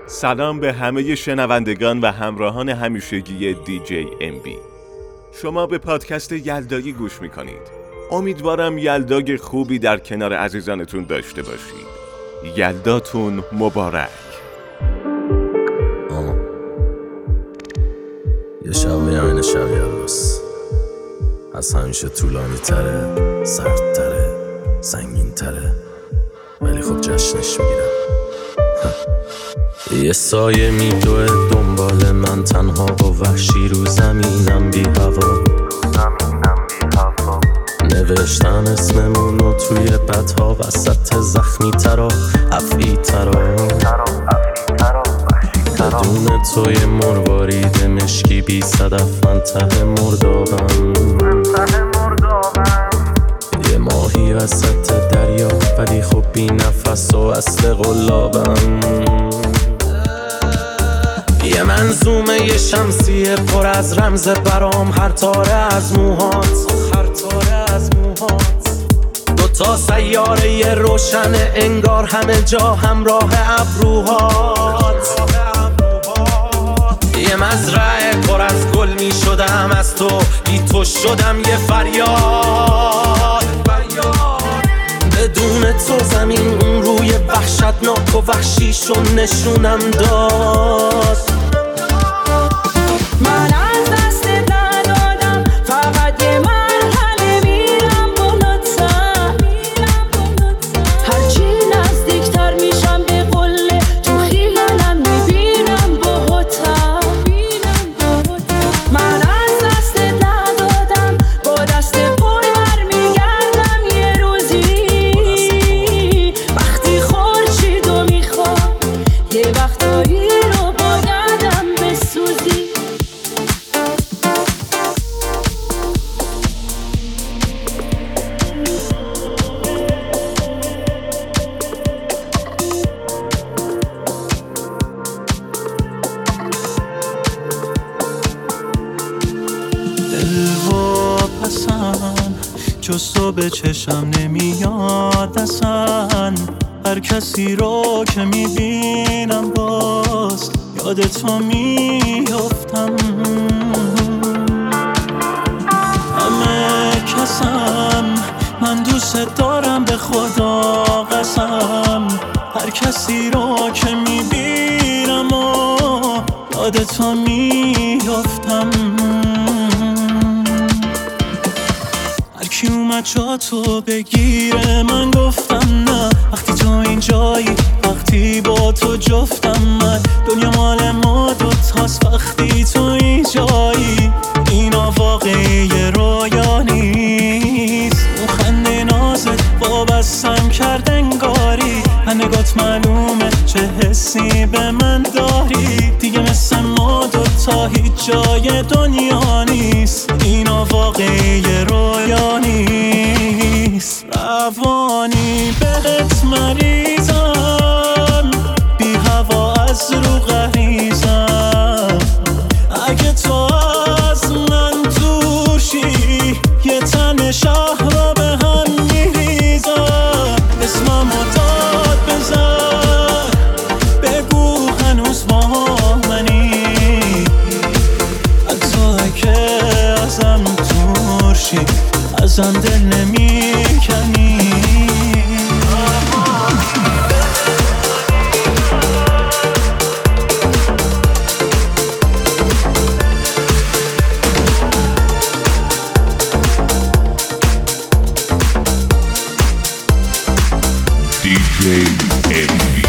سلام به همه شنوندگان و همراهان همیشگی دیجی ام بی. شما به پادکست یلدایی گوش میکنید. امیدوارم یلدای خوبی در کنار عزیزانتون داشته باشید. یلداتون مبارک. یه شب و یمین شب یلداست، از همیشه طولانی تره، سردتره، سنگین تره، ولی خب جشنش میگیرم. یه سایه میدوه دنبال من تنها با وحشی رو زمینم بی هوا. نوشتم اسممونو توی بدها وسط زخمی ترا افعی ترا. بدون توی مروارید مشکی بی صدف من ته مردابم. یه ماهی وسط دریا ولی خب بی نفس و اصل قلابم. یه منظومه یه شمسیه پر از رمز برام، هر تاره از موهات، هر تاره از موهات. دوتا سیاره یه روشن انگار همه جا همراه ابروهات. یه مزرعه پر از گل می شدم از تو، بی تو شدم یه فریاد. بدون تو زمین اون روی وحشتناک و وحشیشو نشونم داد. من از دست ندادم، فقط یه مرحله میرم بالاتر. هرچی نزدیکتر میشم به قله تو خیالم میبینم باهاتر. من از دست ندادم، با دست پر برمیگردم یه روزی. وقتی خورشیدو میخوام یه وقتایی رو بایدم بسوزی. دلواپسم جز تو به چشم نمیاد اصلا. هر کسی رو که میبینم باز یاد تو میافتم. همه کسم من دوست دارم به خدا قسم. هر کسی رو که میبینم و یاد تو میافتم. هرکی اومد جا تو بگیره من گفتم نه. وقتی تو اینجایی، وقتی با تو جفتم، من دنیا مال ما دوتاست. وقتی تو اینجایی اینا واقعی رویا نیست. اون خنده نازت وابستم کرد انگاری. نگات معلومه چه حسی به من داری. دیگه مثل ما دوتا هیچ جای دنیا نیست. اینا واقعی رویا نیست. روانی بهت مریضم، بی هوا از رو غریزم. اگه تو از من دورشی یه تن شهر به هم میریزم. اسممو داد بزن، بگو هنوز با منی. حتی اگه ازم دورشی ازم دل نمیکنی. دیجی ام بی.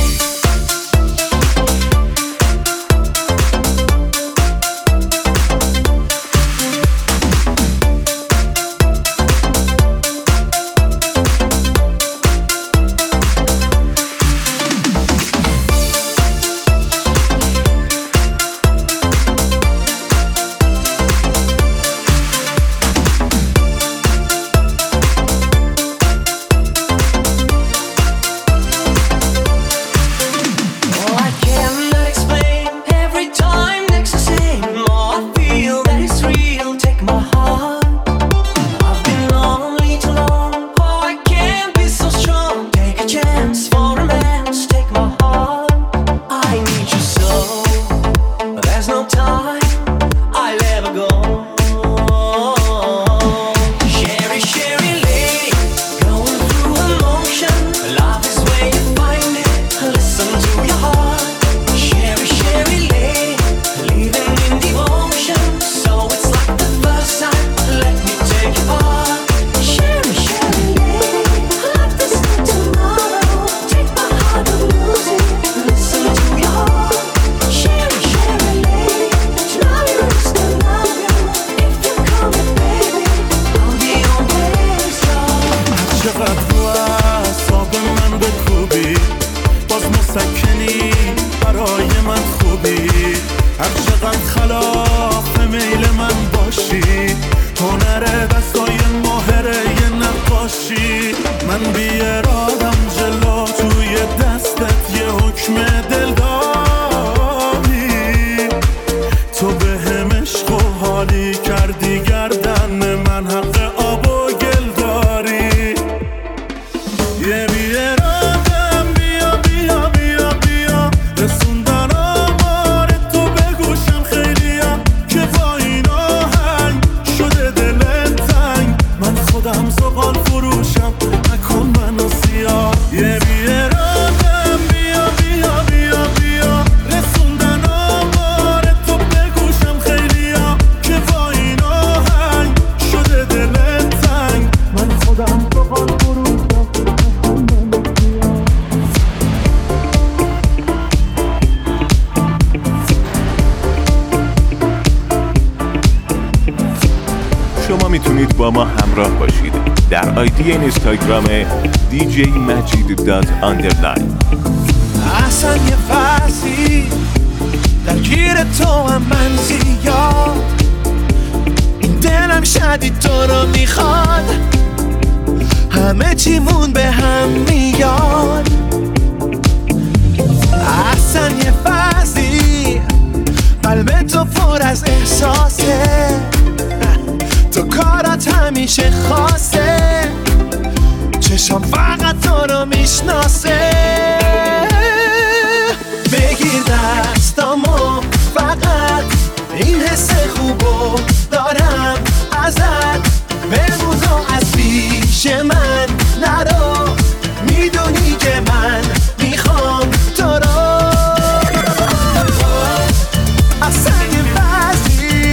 میتونید با ما همراه باشید در آیدی اینستاگرام djmajid.underline. اصلا یه فصلی درگیر تو هم من زیاد، این دلم شدید تو رو میخواد، همه چیمون به هم میاد. اصلا یه فصلی قلب تو پر از احساسه، تو کارات همیشه خاصه، چشم فقط تو رو میشناسه. بگیر دستامو فقط این حس خوبو دارم ازت، بمون و از پیش من نرو، میدونی که من میخوام تو رو. اصلا یه بعضی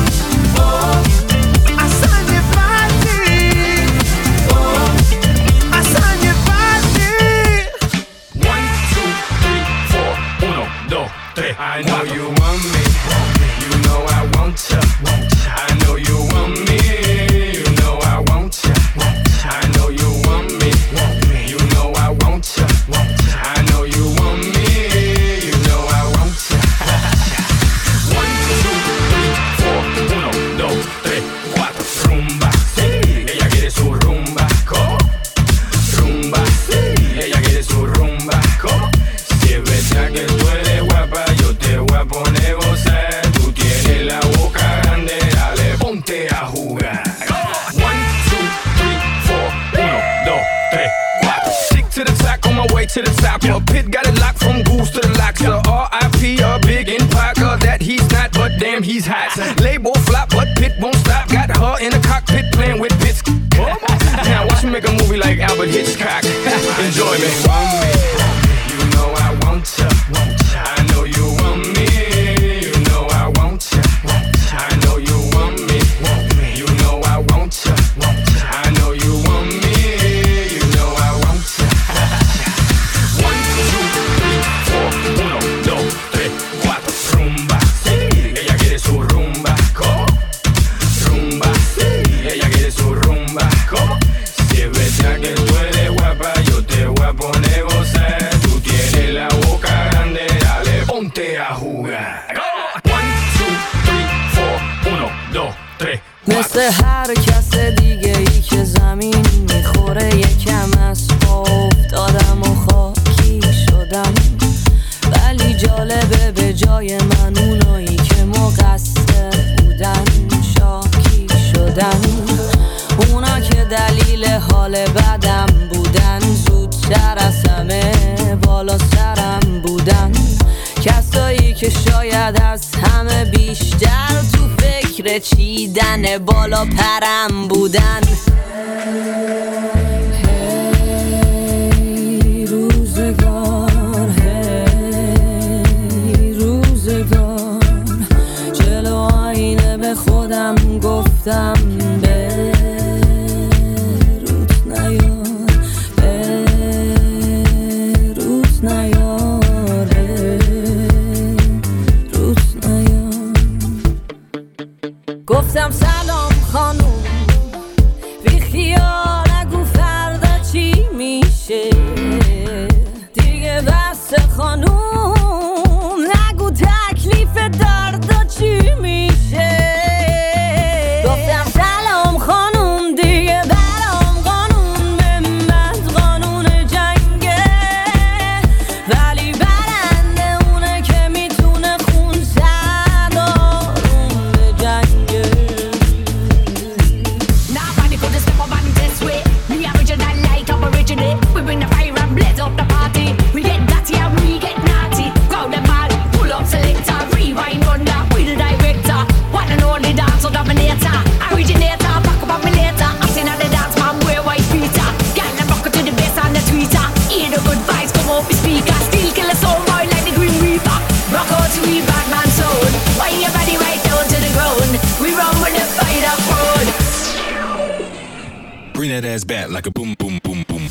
اصلا یه بعضی اصلا یه بعضی. 1, 2, 3, 4, 1, 2, 3. I know you want me, you know I want you. I know you want me, you know I want you. I know you want me, you know I want you. I know you want me, you know I want you. 1, 2, 3, 4, 1, 2, 3, 4. Rumba, ella quiere su rumba, rumba, ella quiere su rumba. Si es verdad que tú eres guapa, yo te voy a poner gozar. Tú tienes la boca grande, dale, ponte a jugar. 1, 2, 3, 4, 1, 2, 3, 4. Stick to the track on my way to the top. A pit got it locked from goose to the locks. The R.I.P. a big in Parker that he's not, but damn he's hot. Label flop, but Pit won't stop. Got her in the cockpit playing with bits. Now watch me make a movie like Albert Hitchcock. Enjoy me. You know I want you. I know you want me. You know I want you. I know you want me. You know I want you. I know you want me. You know I want you. 1, 2, 3, 4, 1, 2, 3, 4. Rumba, ella quiere su rumba. Rumba, ella quiere su rumba. Si es verdad que tú eres guapa, yo te voy a poner gozar. Tú tienes la boca grande, dale, ponte a jugar. 1, 2, 3, 4, 1, 2, 3, 4. مثل هر کس دیگه ای که زمین میخوره یکم از پا افتادم و خاکی شدم، ولی جالبه به جای من اونایی که مقصر بودن شاکی شدن. اونا که دلیل حال بدم بودن زودتر از همه بالا سرم بودن. کسایی که شاید از همه بیشتر تو فکر چیدن بالا پرم بودن. هی روزگار، هی روزگار، جلو آینه به خودم گفتم روت نیار، روت نیار، روت نیار. گفتم سلام خانوم، بی خیال نگو فردا چی میشه دیگه، بس خانوم نگو تکلیف دردا چی میشه. گفتم سلام خانوم، دیگه برام قانون به من قانون جنگه، ولی برنده اونه که میتونه خون زد آروم به جنگه. Nobody could step up on this way. We original like original. We bring the fire and blaze up the party. We get dirty and we get naughty. Crowd them all, pull up selector, rewind wonder. We the director, one and only dancer dominator, originator. Back up on me later. I'm seen at the dance man wear white Peter. Girl them rock it to the bass on the tweeter. Hear the good vibes come up the speaker. Still kill a soul boy like the Green Reaper. Rock out to we bad man soul. Wind your body right down to the ground. We run with the fight up road. Bring that ass back like a boom, boom, boom, boom.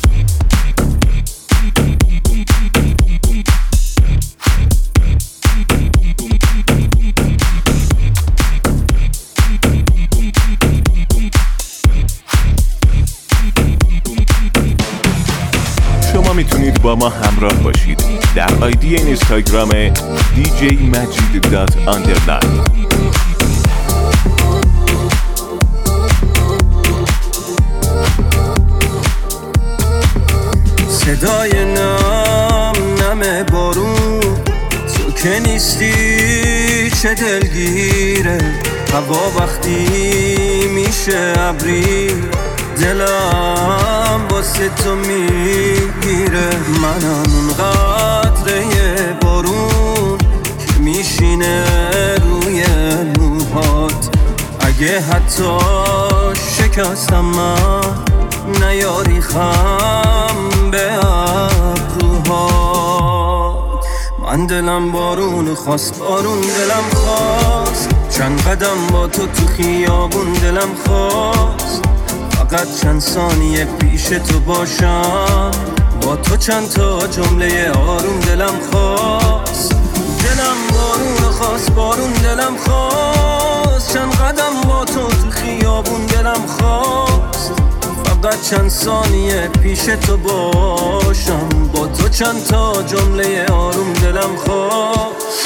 با ما همراه باشید در آیدی اینستاگرام djmajid.underline. صدای نم بارون تو که نیستی چه دلگیره، هوا وقتی میشه ابری دلم واسه تو میگیره. منم اون قطره بارون که میشینه روی موهات، اگه حتی شکستم من نیاری خم به ابروهات. من دلم بارون خواست، بارون دلم خواست، چند قدم با تو خیابون دلم خواست، فقط چند ثانیه پیش تو باشم، با تو چند تا جمله آروم دلم خواست. دلم بارون خواست، بارون دلم خواست، چند قدم با تو خیابون دلم خواست، فقط چند ثانیه پیش تو باشم، با تو چند تا جمله آروم دلم خواست.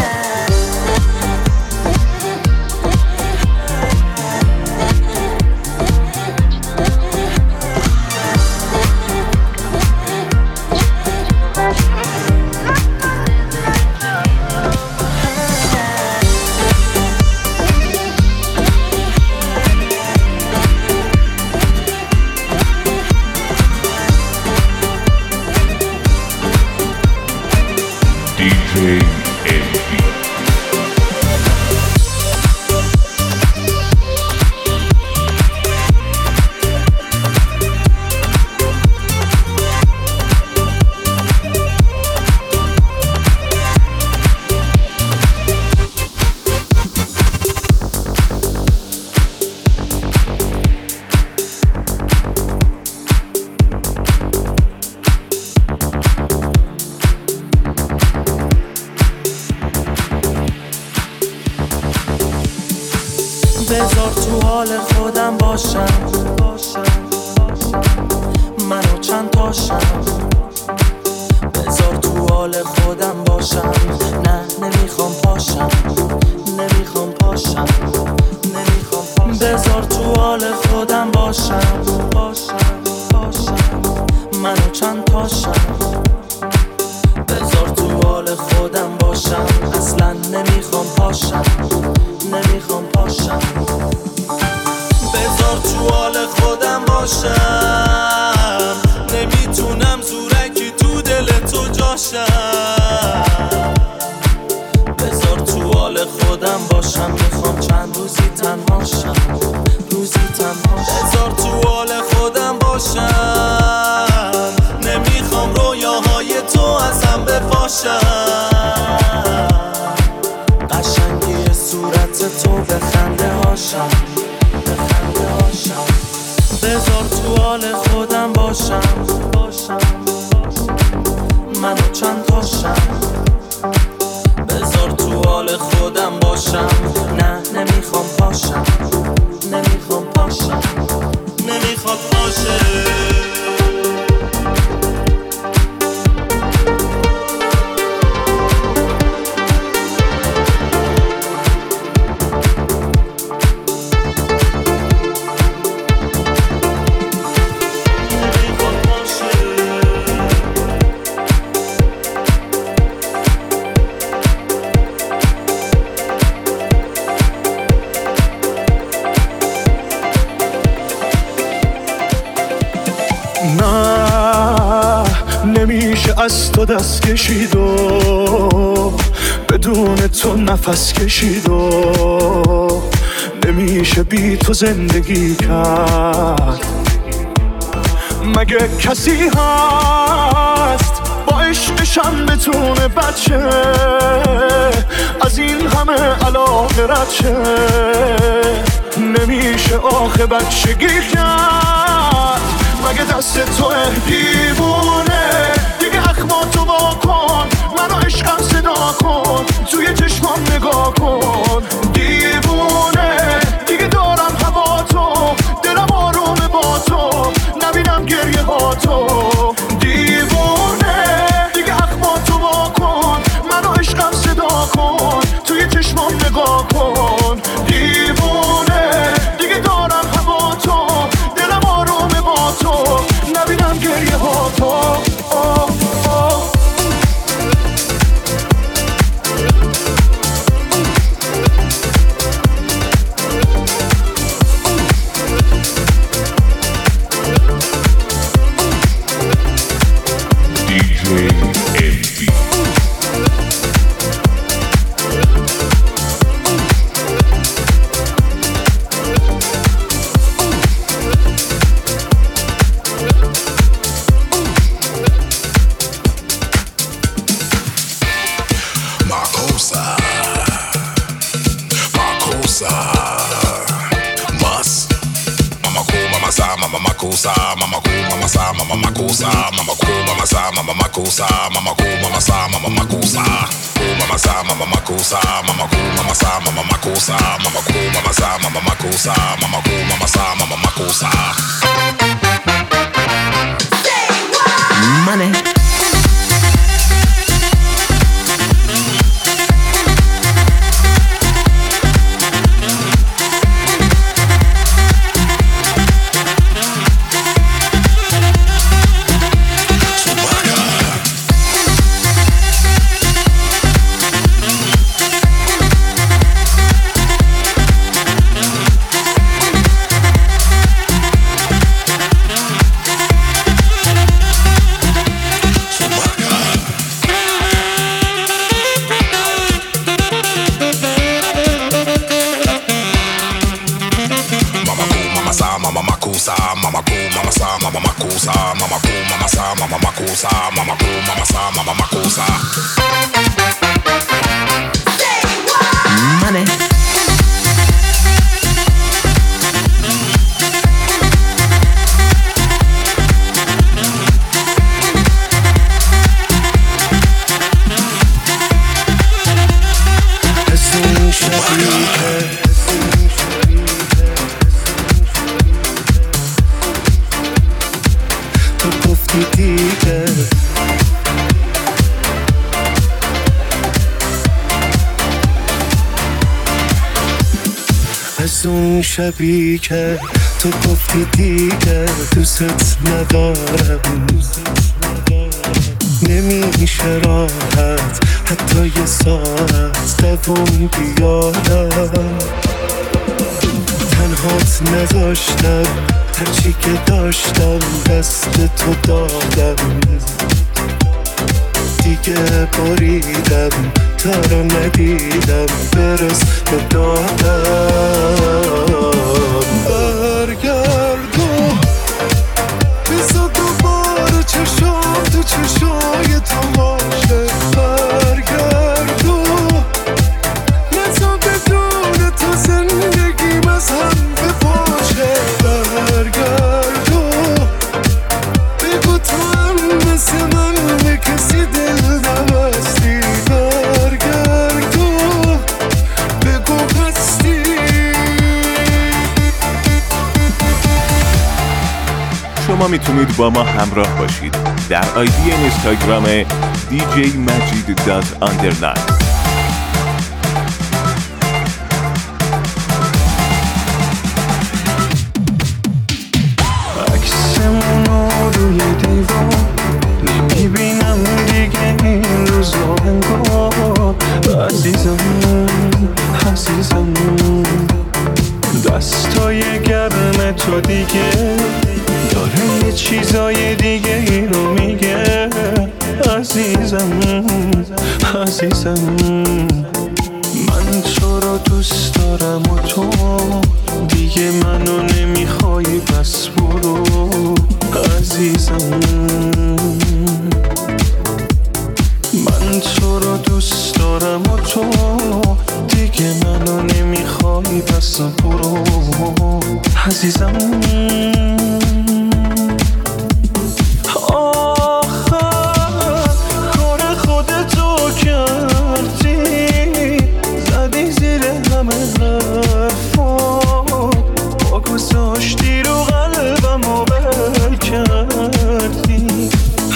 بذار تو حال خودم باشم، منو چند تاشم. بذار تو حال خودم باشم، نه نمیخوام پاشم، نمیخوام پاشم، نمیخوام پاشم. بذار تو حال خودم باشم، منو چند تاشم. بذار تو حال خودم باشم، اصلا نمیخوام پاشم، نمیخوام پاشم. بذار تو حال خودم باشم، نمیتونم زورکی تو دل تو جاشم. بذار تو حال خودم باشم، میخوام چند روزی تنهاشم، روزی تنهاشم. بذار تو حال خودم باشم، نمیخوام رویاهای تو ازم بپاشم. قشنگی صورت تو به خنده هاشم، به خنده هاشم. بذار تو حال خودم باشم، منو چند تاشم. بذار تو حال خودم باشم، نه نمیخوام پاشم، نمیخوام پاشم، نمیخواد پاشه. نمیشه از تو دست کشید و بدون تو نفس کشید و نمیشه بی تو زندگی کرد. مگه کسی هست با عشقشم بتونه بچه از این همه علاقه رد شه؟ نمیشه آخه بچگی کرد. مگه دست تو دیوونه دیگه اخماتو وا کن، منو عشقم صدا کن، توی چشمام نگاه کن. دیوونه دیگه دارم هوا تو، دلم آرومه با تو، نبینم گریه ها تو. دیوونه MB. Mama makusa, mama cool, mama sa, mama makusa, mama cool, mama sa, mama makusa, mama cool, mama sa, mama makusa, cool, mama sa, mama makusa, mama cool, mama sa, mama makusa, mama cool, mama sa, mama makusa, mama cool, mama sa, mama makusa. Money. Mama cool, mama sa, mama makusa, mama cool, mama sa, mama makusa, mama cool, mama sa, mama makusa. Money. از اون شبی که تو گفتی دیگه دوست ندارم نمیشه راحت حتی یه ساعت دوم بیارم تنهات نذاشتم هرچی که داشتم دست تو دادم دیگه بریدم تا رو ندیدم برس به دادم برگردو بزا دوباره چشام تو چشای تو باشه برگردو نزا بدون تو زندگیم از هم بپاشه برگردو بگو تو هم مثل من به کسی دل نبستی برگردو بگو هستی. شما میتونید با ما همراه باشید در آیدی اینستاگرام DJ Majid.underline. عکسمونو روی دیوار نمیبینم دیگه این روزا انگار عزیزم عزیزم دستای گرم تو دیگه داره یه چیزای دیگه ای رو میگه عزیزم عزیزم من تو رو دوست دارم و تو دیگه منو نمیخوای بس برو عزیزم من تو رو دوست دارم و تو دیگه منو نمیخوای بس برو عزیزم گذاشتی رو قلبم و بل کردی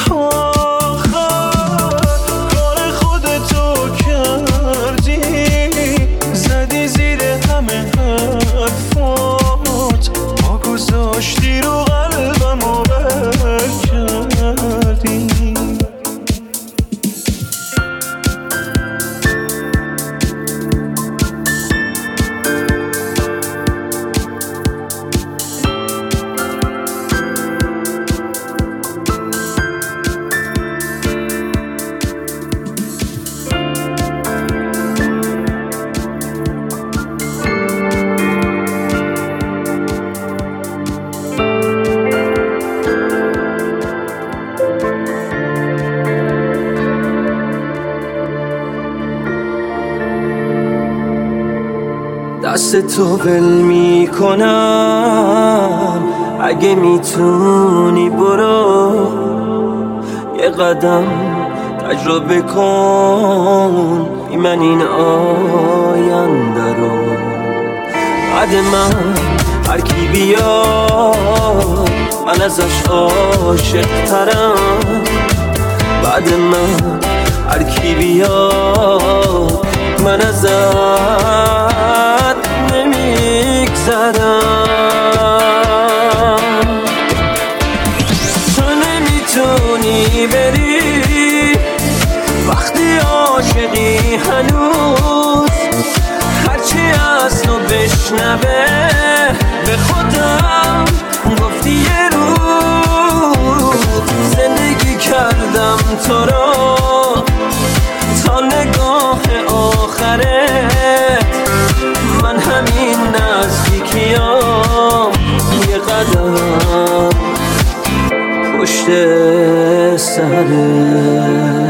کار خودتو کردی زدی زیر همه حرفات دست تو ول میکنم، اگه میتونی برو یه قدم تجربه کن بی من این آینده رو. بعد من هر کی بیاد من ازش عاشق ترم، بعد من هر کی بیاد من ازت نمیگذرم. تو نمیتونی بری وقتی عاشقی هنوز، هرچی از تو بشنوه به خودم گفتی یه روز زندگی کردم تو رو تا نگاه آخرت. من همین نزدیکیام یه قدم پشت سرت.